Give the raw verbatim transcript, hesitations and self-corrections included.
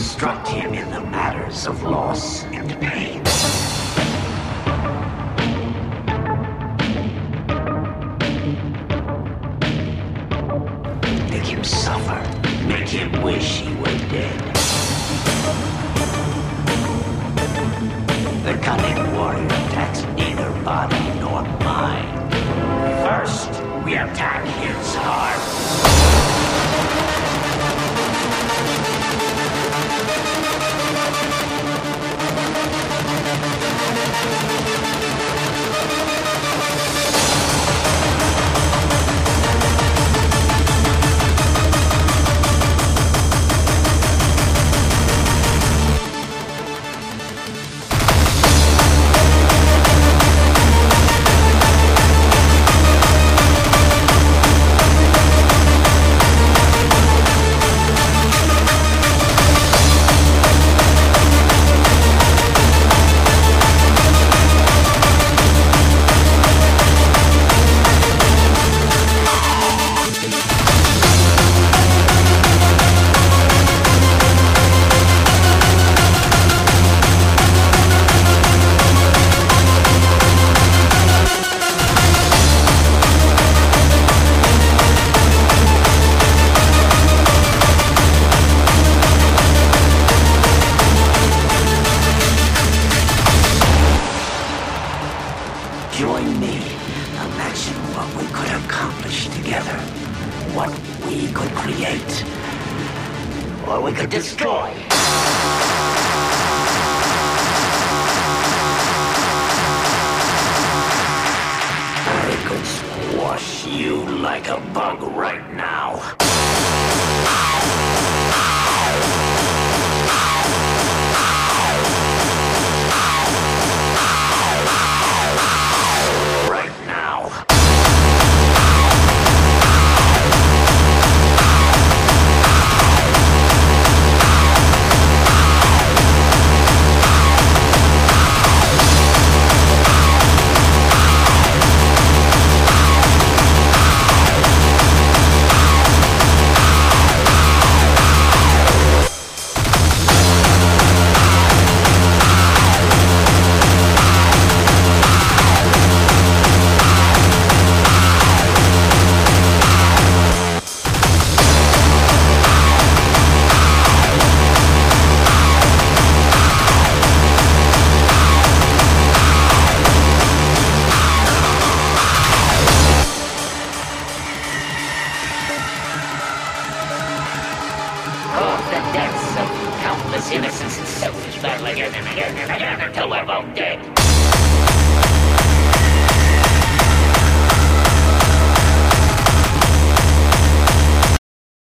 instruct him in the matters of loss and pain. Make him suffer. Make him wish he were dead. The cunning warrior attacks neither body nor mind. First, we attack his heart. Join me. Imagine what we could accomplish together. What we could create. Or we could destroy. I could squash you like a bug right now. The deaths of countless innocents and selfish battle again and again and again until we're both dead.